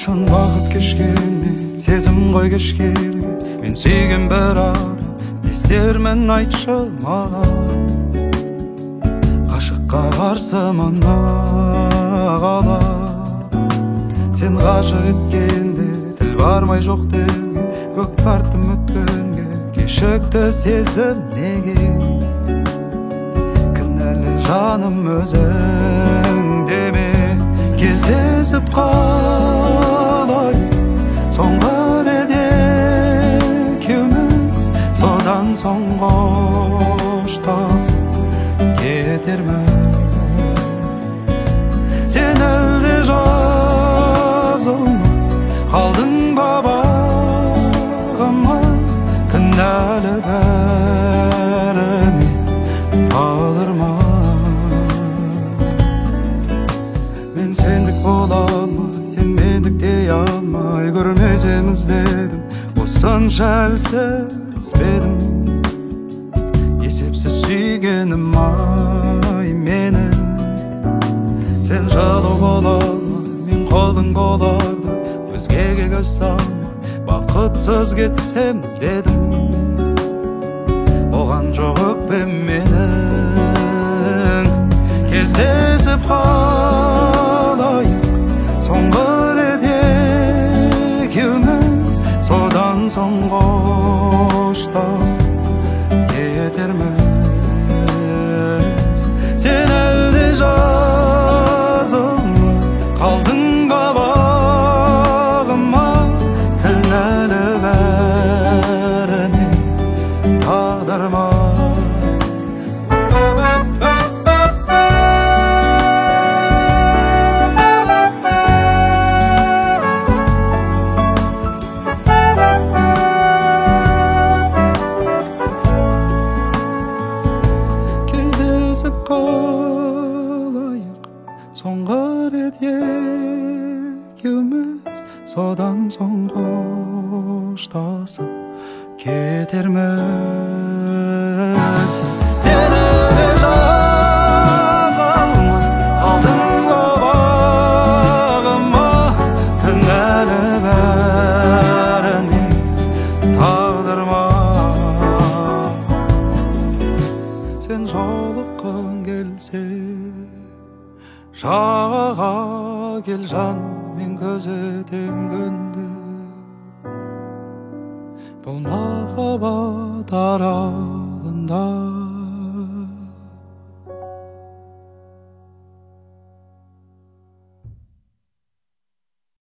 Қашан бақыт кешкенмен сезім ғой кешкенмен мен сүйген бір адам не істермін айтшы маған. Ғашыққа қарсы мына қалап сен ғашық еткенде тіл бармай жоқ деуге көк тартым өткенге кешікті сезім неге кінәлі жаным өзің деме кездесіп қалай соңғы рет екеуміз содан соң қоштасып кетерміз сен әлде жазылмай қалдың ба бағыма кінәлі бәріне қалдырма мен сендік бола алмай сен мендік дей алмай көрмесеміз дедім осынша әлсіз бедім есепсіз сүйгенім ай мені сен жылу бола алмай мен қолың боларда өзгеге көз салмай бақытсыз кетсем дедім оған жоқ өкпем менің кездесіп қалайық соңғы рет екеуміз содан соң қоштасып кетерміз сен әлде жазылмай қалдың ба бағыма кінәлі бәріне тағдырма кездесіп қалайық соңғы рет екеуміз содан соң қоштасып кетерміз сен әлде жазылмай қалдың ба бағыма кінәлі бәріне тағдырма сен жолыққың келсе жағаға кел жаным мен көзетем күнде бұл махаббат аралында